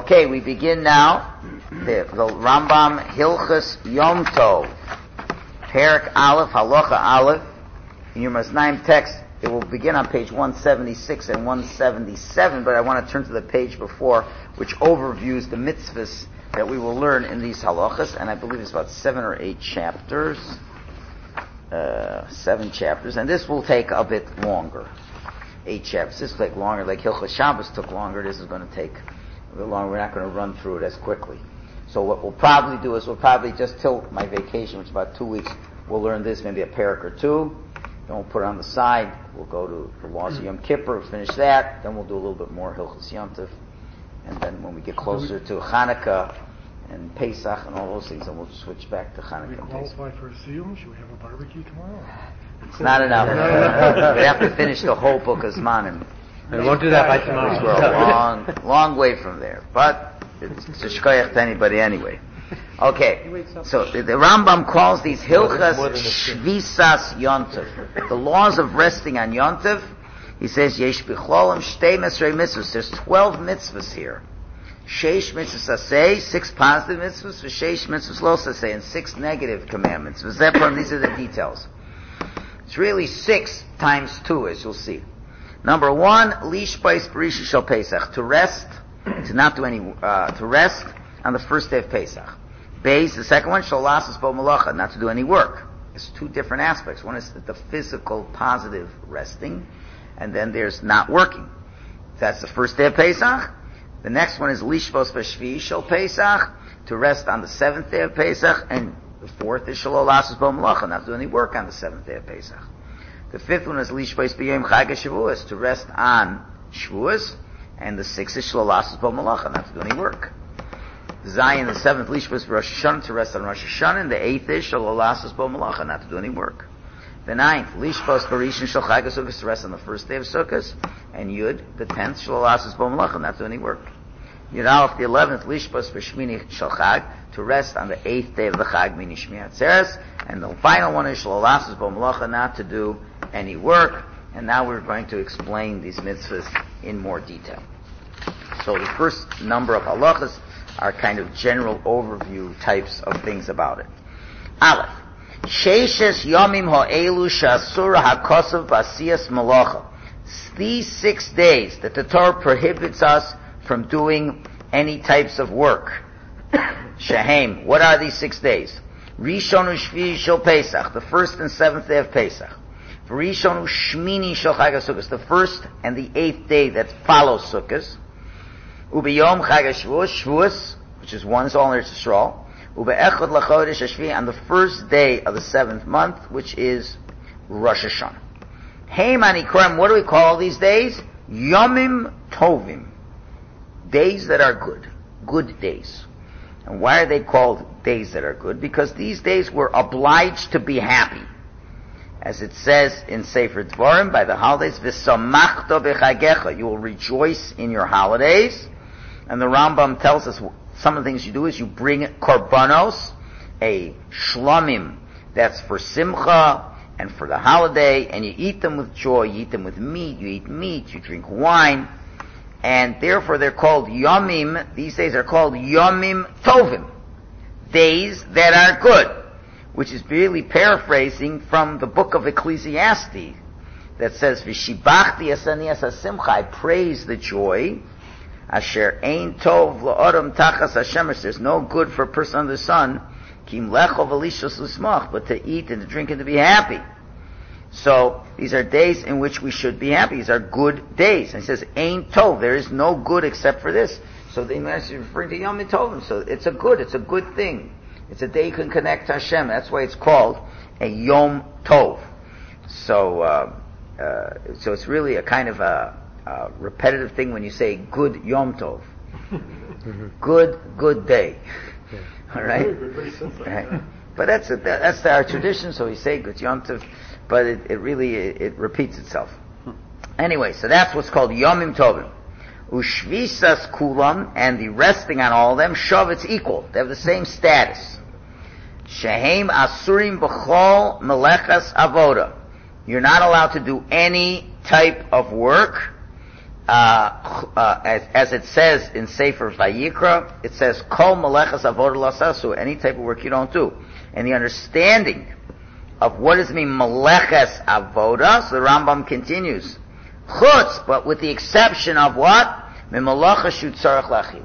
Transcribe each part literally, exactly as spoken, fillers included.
Okay, we begin now the, the Rambam Hilchos Yom Tov, Perek Aleph, Halacha Aleph. In your Masnaim text, it will begin on page one seventy-six and one seventy-seven, but I want to turn to the page before, which overviews the mitzvahs that we will learn in these halachas, and I believe it's about seven or eight chapters, uh, seven chapters, and this will take a bit longer. Eight chapters. This will take longer, like Hilchos Shabbos took longer. This is going to take a bit longer. We're not going to run through it as quickly. So what we'll probably do is we'll probably just till my vacation, which is about two weeks, we'll learn this, maybe a parak or two. Then we'll put it on the side. We'll go to the laws of Yom Kippur, finish that. Then we'll do a little bit more Hilchos Yom Tov. And then when we get closer to Hanukkah and Pesach and all those things, then we'll switch back to Hanukkah. Should we qualify for a siyum? Should we have a barbecue tomorrow? It's not enough. We have to finish the whole book of Zmanim. We won't do that by tomorrow. We're a long, long way from there. But it's a shkoyach to anybody anyway. Okay, so the, the Rambam calls these Hilchas Shvisas Yontov, the laws of resting on Yontov. He says, Yesh Bichlolim Shtei Mesrei Mitzvahs. There's twelve mitzvahs here. Sheish mitzvahs asay, six positive mitzvahs, v'sheish mitzvahs lo asay, and six negative commandments. V'zepon, these are the details. It's really six times two, as you'll see. Number one, lish bais b'rishon shel Pesach, to rest, to not do any, uh, to rest on the first day of Pesach. Beis, the second one, shel lasas bo malacha, not to do any work. It's two different aspects. One is the physical, positive resting, and then there's not working. That's the first day of Pesach. The next one is lishvos b'shvi shel Pesach, to rest on the seventh day of Pesach, and the fourth is shelo lasas bo malacha, not to do any work on the seventh day of Pesach. The fifth one is lishvos b'yom chag Shavuos, to rest on Shavuos, and the sixth is shelo lasas bo malacha, not to do any work. Zion, the seventh lishvos Rosh Hashanah, to rest on Rosh Hashanah, and the eighth is shelo lasas bo malacha, not to do any work. The ninth, lishvos b'rishon shel chag Sukkos, to rest on the first day of Sukkos, and Yud, the tenth, shelo lasas bo malacha, not to do any work. Yud Aleph, the eleventh, lishvos b'shmini shel chag, to rest on the eighth day of the chag, mini shmi atzeres, and the final one is shelo lasas bo malacha, not to do any work. And now we're going to explain these mitzvahs in more detail. So the first number of halachas are kind of general overview types of things about it. Aleph. Sheishes yomim ha'elu sha'asura ha'kosav b'asiyas malacha. These six days that the Torah prohibits us from doing any types of work. Shehem. What are these six days? Rishon u'shvi shel Pesach, the first and seventh day of Pesach. Rishon u'shmini shel Chag HaSukkos, the first and the eighth day that follows Sukkos. Ubiyom Chag HaShavuos, Shavuos, which is one, is all in Eretz Yisrael. Ube'echad l'chodesh hashvi, on the first day of the seventh month, which is Rosh Hashanah. Hey Manikrem, what do we call these days? Yomim Tovim. Days that are good. Good days. And why are they called days that are good? Because these days we're obliged to be happy. As it says in Sefer Dvarim, by the holidays, V'samachta b'chagecha, you will rejoice in your holidays. And the Rambam tells us some of the things you do is you bring korbanos, a shlomim, that's for simcha and for the holiday, and you eat them with joy, you eat them with meat, you eat meat, you drink wine, and therefore they're called yomim, these days are called yomim tovim, days that are good, which is really paraphrasing from the book of Ecclesiastes that says, V'shibachti asani asasimcha, I praise the joy, asher ein tov la'odam tachas hashemesh, there's no good for a person under the sun, kim lecho v'lishos l'smach, but to eat and to drink and to be happy. So, these are days in which we should be happy. These are good days. And he says, ein tov, there is no good except for this. So the Imam is referring to Yom Tovim. So it's a good, it's a good thing. It's a day you can connect to Hashem. That's why it's called a Yom Tov. So, uh, uh, so it's really a kind of a, a repetitive thing when you say good Yom Tov. Good, good day. All right? Right. But that's a, that's our tradition. So we say good Yom Tov, but it, it really it, it repeats itself. Anyway, so that's what's called Yomim Tovim. Ushvisas kulam, and the resting on all of them, shav, it's equal. They have the same status. Shehem asurim b'chol melechas avoda. You're not allowed to do any type of work. uh, uh, as, as it says in Sefer Vayikra, it says, Kol malechas avodah lasasu, any type of work you don't do. And the understanding of what does it mean, maleches avodah, so the Rambam continues, chutz, but with the exception of what? Mimalacha shu tzarech lachila.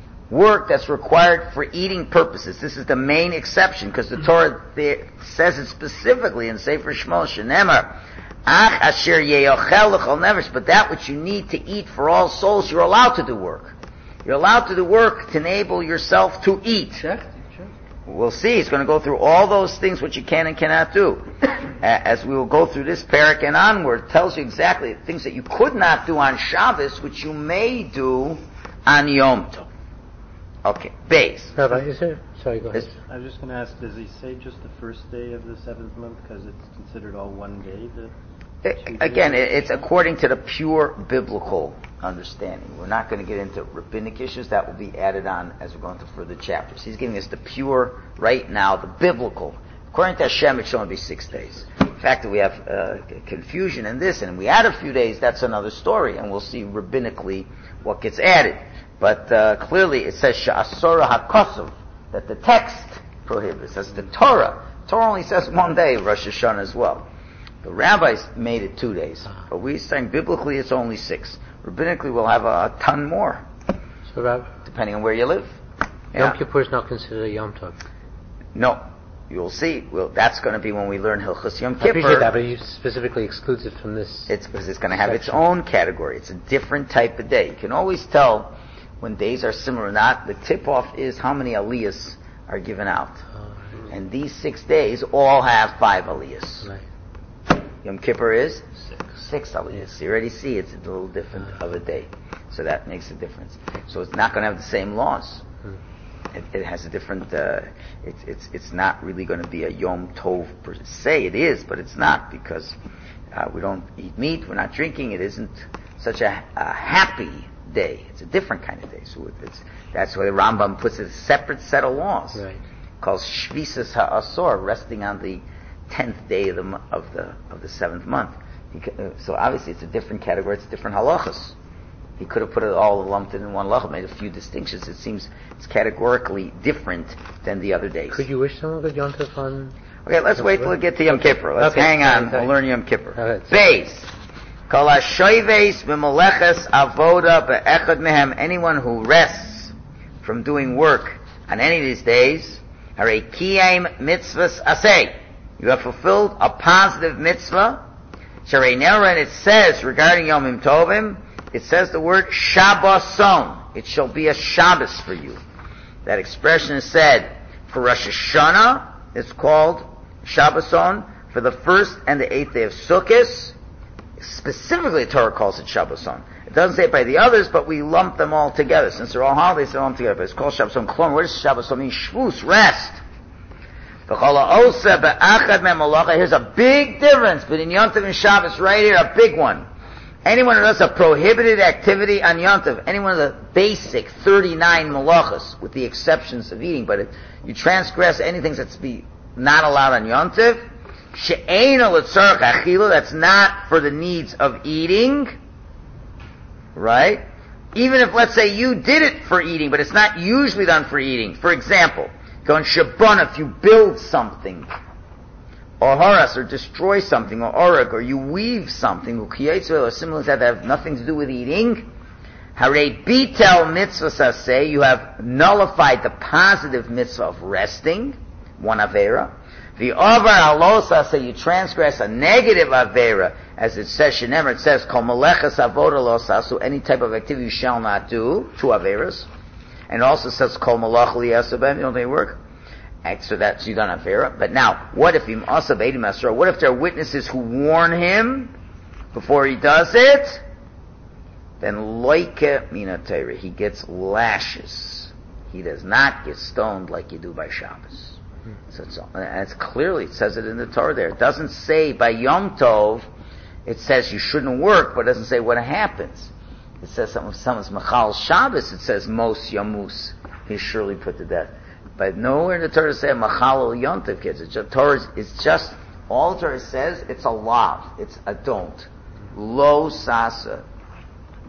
Work that's required for eating purposes. This is the main exception, because the Torah there says it specifically in Sefer Shmos, shenemar, ach asher yeyochel l'chol nefesh, but that which you need to eat for all souls, you're allowed to do work. You're allowed to do work to enable yourself to eat. Check, check. We'll see. He's going to go through all those things which you can and cannot do. As we will go through this parak and onward, it tells you exactly the things that you could not do on Shabbos, which you may do on Yom Tov. Okay, base. Rabbi, is there? Sorry, go ahead. Is- I was just going to ask, does he say just the first day of the seventh month because it's considered all one day? The Again, it- it's according to the pure biblical understanding. We're not going to get into rabbinic issues. That will be added on as we go into further chapters. He's giving us the pure, right now, the biblical. According to Hashem, it should only be six days. The fact that we have uh, confusion in this, and we add a few days, that's another story, and we'll see rabbinically what gets added. But uh, clearly it says Sha'asora HaKosov, that the text prohibits. That's the Torah. Torah only says one day, Rosh Hashanah as well. The rabbis made it two days. But we're saying biblically it's only six. Rabbinically we'll have a, a ton more, So, Rabbi, depending on where you live. Yom Kippur is not considered a Yom Tov. No. You'll see. Well, that's going to be when we learn Hilchos Yom I Kippur. appreciate that, but he specifically excludes it from this. It's because it's going to have its section. own category. It's a different type of day. You can always tell when days are similar or not. The tip-off is how many aliyahs are given out. Oh, And these six days all have five aliyahs. right. Yom Kippur is Six. six aliyahs. You already see it's a little different of a day. So that makes a difference. So it's not going to have the same laws. Hmm. It, it has a different, uh, it's, it's, it's not really going to be a Yom Tov per se. It is, but it's not, because uh, we don't eat meat, we're not drinking, it isn't such a, a happy day. It's a different kind of day. So it's, that's why the Rambam puts it a separate set of laws. Right. Called Shvisas HaAsor, resting on the tenth day of the, mo- of the, of the seventh month. He, ca- uh, so obviously it's a different category, it's different halachas. He could have put it all lumped in one halacha, made a few distinctions. It seems it's categorically different than the other days. Could you wish someone good Yom Tov on? Okay, let's wait till we get to Yom Kippur. Let's Okay. hang on. Sorry. We'll learn Yom Kippur. Okay. Beis. Kol hashoyves b'moleches avoda be'echad mehem. Anyone who rests from doing work on any of these days, harei kiyem mitzvahs aseh. You have fulfilled a positive mitzvah. Sharei nera, and it says regarding Yomim Tovim, it says the word Shabboson. It shall be a Shabbos for you. That expression is said for Rosh Hashanah. It's called Shabboson. For the first and the eighth day of Sukkot, specifically the Torah calls it Shabboson. It doesn't say it by the others, but we lump them all together. Since they're all holidays, they're all together. But it's called Shabboson. Klom. What does Shabboson mean? Shvus, rest. Here's a big difference between Yom Tov and Shabbos right here, a big one. Anyone who does a prohibited activity on Yom Tov, any one of the basic thirty-nine malachas, with the exceptions of eating, but if you transgress anything that's be not allowed on Yom Tov, she'eino l'tzarech achila, that's not for the needs of eating, right? Even if, let's say, you did it for eating, but it's not usually done for eating. For example, go in Shabbat, if you build something, or haras, or destroy something, or orag, or you weave something, or similar to that, that have nothing to do with eating, harei bitel mitzvah saseh, you have nullified the positive mitzvah of resting, one avera. The over alosa, say you transgress a negative avera, as it says, shenemer, it says, kol melechas avoda losasu, any type of activity you shall not do, two averas. And it also says, kol malach liyasabem, you don't think work? So that's you done avera. But now, what if him asab edim asra? What if there are witnesses who warn him before he does it? Then loike mina Torah, he gets lashes. He does not get stoned like you do by Shabbos. So it's, and it's clearly, it says it in the Torah there. It doesn't say by Yom Tov, it says you shouldn't work, but it doesn't say what happens. It says some, someone's Machal Shabbos, it says Mos Yamus, he's surely put to death. But nowhere in the Torah says Machal Yom Tov, kids. It's just, Torah is, it's just, all the Torah says, it's a lav, it's a don't. Lo Sasa.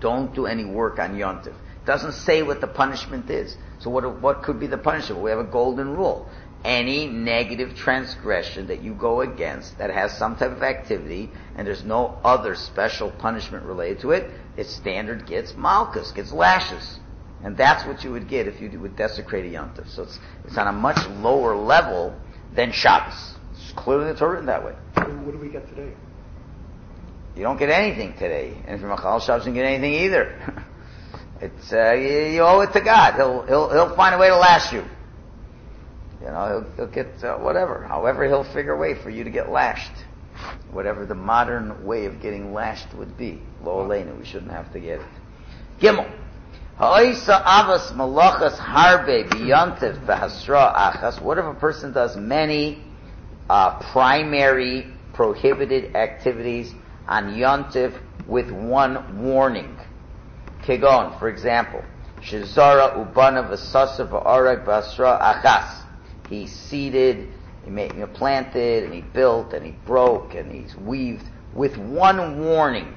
Don't do any work on Yontif. Doesn't say what the punishment is. So what what could be the punishment? We have a golden rule. Any negative transgression that you go against that has some type of activity and there's no other special punishment related to it, its standard gets malchus, gets lashes. And that's what you would get if you would desecrate a Yontif. So it's, it's on a much lower level than Shabbos. It's clearly the Torah written that way. What do we get today? You don't get anything today. And if you're Machal Shabbos, you don't get anything either. It's, uh, you, you owe it to God. He'll, he'll, he'll find a way to lash you. You know, he'll, he'll get, uh, whatever. However, he'll figure a way for you to get lashed. Whatever the modern way of getting lashed would be. Lo aleinu, we shouldn't have to get it. Gimel. Ha'isa avas malachas harbe biyantiv v'hasra achas. What if a person does many, uh, primary prohibited activities on Yontiv with one warning? Kegon, for example, Shizara ubana v'sasa v'arag v'asra achas. He seeded, he made, he planted, and he built, and he broke, and he's weaved with one warning.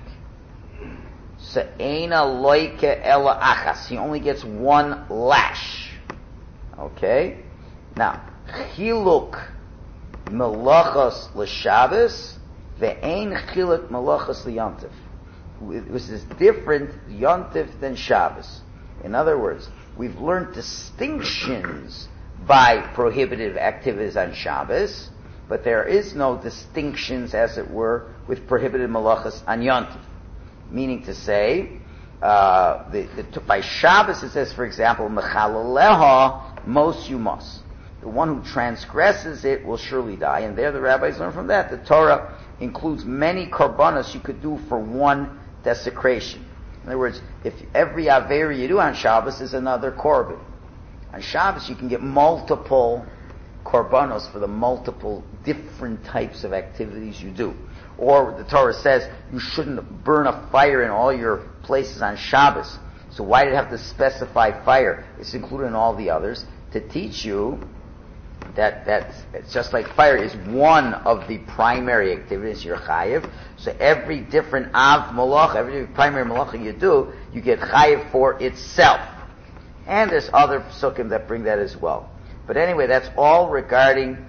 Se'ena loike ela achas. He only gets one lash. Okay? Now, chiluk melachos l'Shabbos ve'ein chiluk melachos l'Yontif. Which is different Yontif than Shabbos. In other words, we've learned distinctions by prohibitive activities on Shabbos, but there is no distinctions, as it were, with prohibited malachas on Yontif. Meaning to say, uh, the, the, by Shabbos it says, for example, mechalaleha mos yumos. The one who transgresses it will surely die. And there the rabbis learn from that. The Torah includes many korbanos you could do for one desecration. In other words, if every avera you do on Shabbos is another korban. On Shabbos you can get multiple korbanos for the multiple different types of activities you do. Or the Torah says you shouldn't burn a fire in all your places on Shabbos. So why did it have to specify fire? It's included in all the others to teach you that that's it's just like fire is one of the primary activities you're chayiv. So every different av malach, every primary malacha you do, you get chayiv for itself. And there's other psukim that bring that as well. But anyway, that's all regarding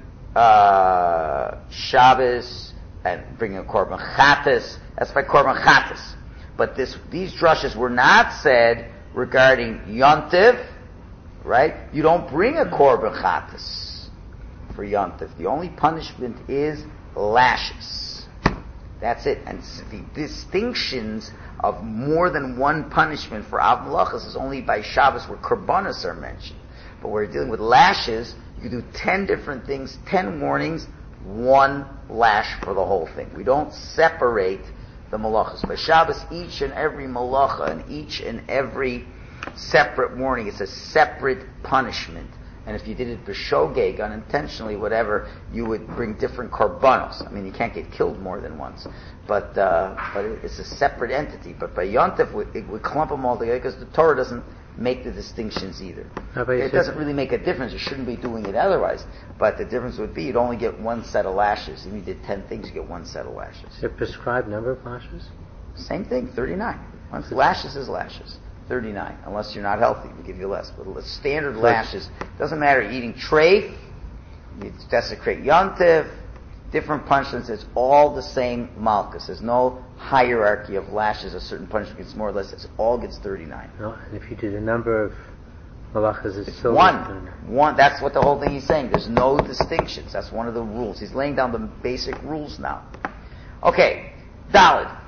uh, Shabbos and bringing a korban chatas. That's by korban chatas. But this, these drushes were not said regarding Yontiv, right? You don't bring a korban chatas for Yontif. The only punishment is lashes. That's it. And the distinctions of more than one punishment for Av Malachas is only by Shabbos where Korbanos are mentioned. But we're dealing with lashes, you do ten different things, ten warnings, one lash for the whole thing. We don't separate the Malachas. By Shabbos, each and every Malacha and each and every separate warning is a separate punishment. And if you did it b'shogeg, unintentionally, whatever, you would bring different korbanos. I mean, you can't get killed more than once, but uh, but it's a separate entity. But by Yontif, we, we clump them all together because the Torah doesn't make the distinctions either. It doesn't really make a difference. You shouldn't be doing it otherwise. But the difference would be you'd only get one set of lashes. If you did ten things, you get one set of lashes. Is there a prescribed number of lashes? Same thing, thirty-nine. Once lashes is lashes. thirty-nine, unless you're not healthy, we give you less. But standard lashes, doesn't matter, eating treif, you desecrate Yontif, different punishments, it's all the same malchus. There's no hierarchy of lashes, a certain punishment gets more or less, it all gets thirty-nine. No, and if you did a number of malachas, it's, it's still one. One, that's what the whole thing he's saying. There's no distinctions. That's one of the rules. He's laying down the basic rules now. Okay, Daled.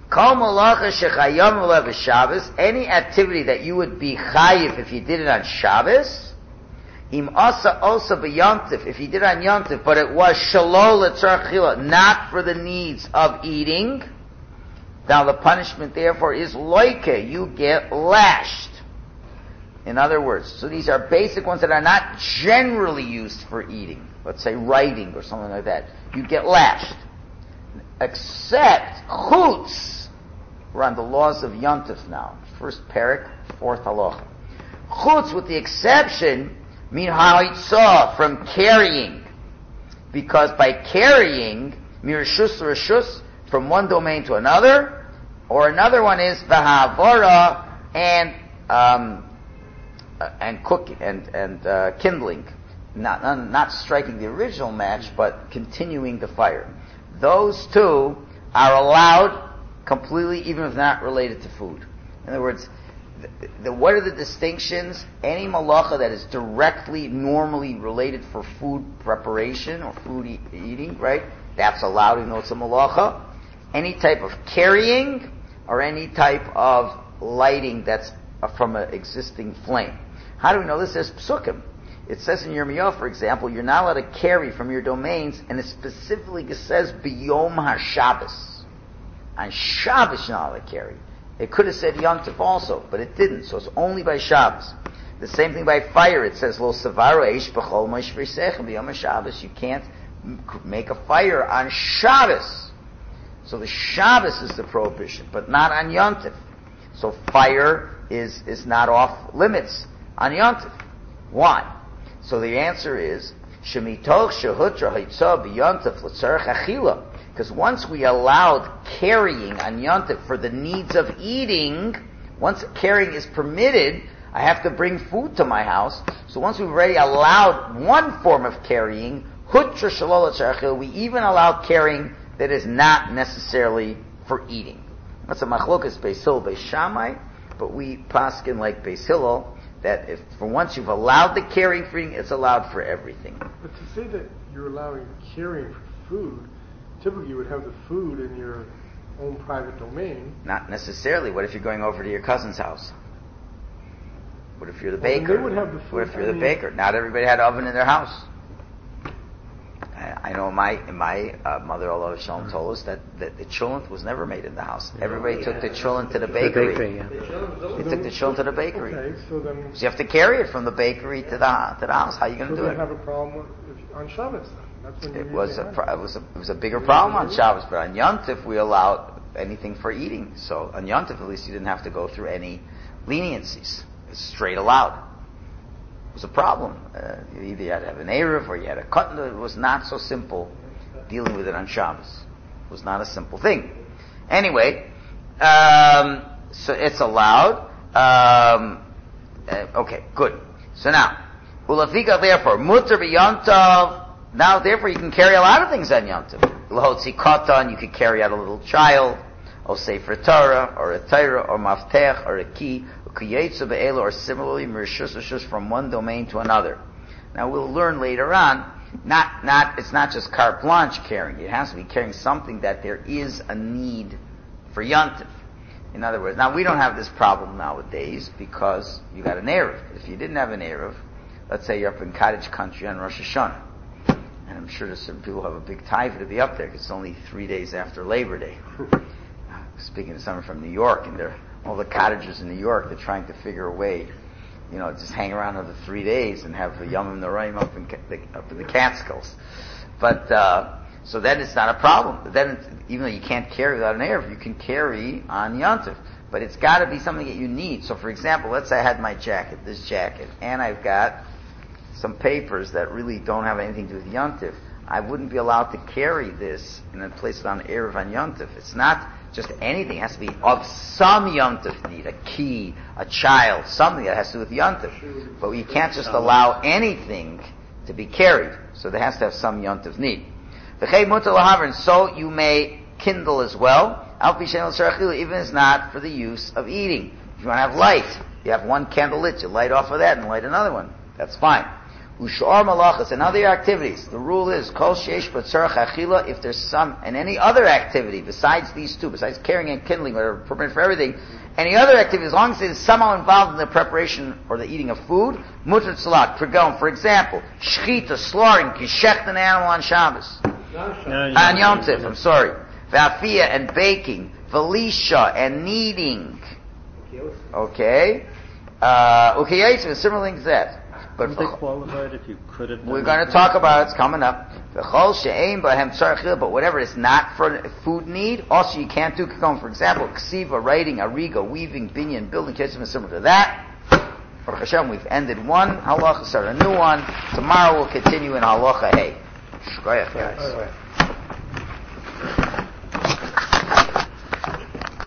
Any activity that you would be chayiv if you did it on Shabbos, im asa also b'yontif, if you did it on Yontif, but it was shalol l'tzarech chila, not for the needs of eating, now the punishment therefore is loike, you get lashed. In other words, so these are basic ones that are not generally used for eating, let's say writing or something like that, you get lashed. Except chutz. We're on the laws of Yontif now. First parak, fourth halacha. Chutz, with the exception, mean ha'itza, from carrying. Because by carrying, mirashus rashus, from one domain to another, Or another one is v'ha'avora and um, uh, and cooking and and uh, kindling, not, not not striking the original match, but continuing the fire. Those two are allowed completely, even if not related to food. In other words, the, the, what are the distinctions? Any malacha that is directly, normally related for food preparation or food e- eating, right? That's allowed, even though it's a malacha. Any type of carrying or any type of lighting that's from an existing flame. How do we know this? There's psukim. It says in Yirmiyah, for example, you're not allowed to carry from your domains, and it specifically says b'yom ha-Shabbos. On Shabbos you're not allowed to carry. It could have said Yontif also, but it didn't, so it's only by Shabbos. The same thing by fire. It says lo savaru eish b'chol ma'ishvrisechem b'yom ha-Shabbos. You can't make a fire on Shabbos. So the Shabbos is the prohibition, but not on Yontif. So fire is, is not off limits on Yontif. Why? So the answer is, Shemitoch shehutra haitzah b'Yontif l'tzarech achila. Because once we allowed carrying on Yontif for the needs of eating, once carrying is permitted, I have to bring food to my house. So once we've already allowed one form of carrying, hutra shalol l'tzarech achila, we even allow carrying that is not necessarily for eating. That's a machlokas Beis Hillel, Beis Shammai, but we paskin like Beis Hillel, that if for once you've allowed the carrying for eating, it's allowed for everything. But to say that you're allowing carrying for food, typically you would have the food in your own private domain. Not necessarily. What if you're going over to your cousin's house? What if you're the Well, baker? they would have the food, What if you're I the mean- baker? Not everybody had an oven in their house. I, I know my my uh, mother, Allah Shalom, told us that, that the cholent was never made in the house. Everybody took the cholent to the bakery. The bakery, yeah. They took the cholent to the bakery. Okay, so then, So you have to carry it from the bakery to the to the house. How are you going so to do they it? have a problem with, if, on Shabbos then. That's when It you're was using a it. pro- it was a it was a bigger problem on Shabbos, but on Yontif we allowed anything for eating. So on Yontif at least you didn't have to go through any leniencies. It's straight allowed. It was a problem. Uh, you either had to have an Erev or you had a cut. It was not so simple dealing with it on Shabbos. It was not a simple thing. Anyway, um, so it's allowed. Um, uh, okay, good. So now, ulafika therefore mutter b'yontav. Now, therefore, you can carry a lot of things on Yontav. L'hotzi katan, you could carry out a little child, or sefer Torah, or a Torah, or maftech, or a key, or similarly, mershus from one domain to another. Now, we'll learn later on. Not, not, it's not just carte blanche carrying. It has to be carrying something that there is a need for Yontif. In other words, now we don't have this problem nowadays because you got an Erev. If you didn't have an Erev, let's say you're up in cottage country on Rosh Hashanah, and I'm sure there's some people who have a big taiva to be up there because it's only three days after Labor Day. Speaking to someone from New York, and they're all the cottagers in New York, they're trying to figure a way, you know, just hang around another three days and have a Yom Noraim up in the, up in the Catskills. But uh, so then it's not a problem. But then, it's, even though you can't carry without an Erev, you can carry on Yontif. But it's got to be something that you need. So, for example, let's say I had my jacket, this jacket, and I've got some papers that really don't have anything to do with Yontif. I wouldn't be allowed to carry this and then place it on Erev on Yontif. It's not just anything. It has to be of some Yontif need, a key, a child, something that has to do with Yontif. But you can't just allow anything to be carried. So there has to have some Yontif need. And so you may kindle as well, even if it's not for the use of eating. If you want to have light, you have one candle lit, you light off of that and light another one. That's fine. Ushar malachas and other activities. The rule is kol sheish b'tzarech achila. If there's some and any other activity besides these two, besides carrying and kindling, whatever permitted for everything, any other activity, as long as it is somehow involved in the preparation or the eating of food, mutar salat. For example, shechita, slaughtering, kishecht an animal on Shabbos, on Yom Tov. I'm sorry, v'afia and baking, v'lisha and kneading. Okay, uh, okay, similar things to that. But Were they qualified if you could have done we're going to talk about it. It's coming up. But whatever is not for food need, also you can't do kikon. For example, ksiva, writing, ariga, weaving, binyan, building, kitchen, similar to that. Baruch Hashem, we've ended one halacha, start a new one. Tomorrow we'll continue in halacha hey. Shkoyach, guys.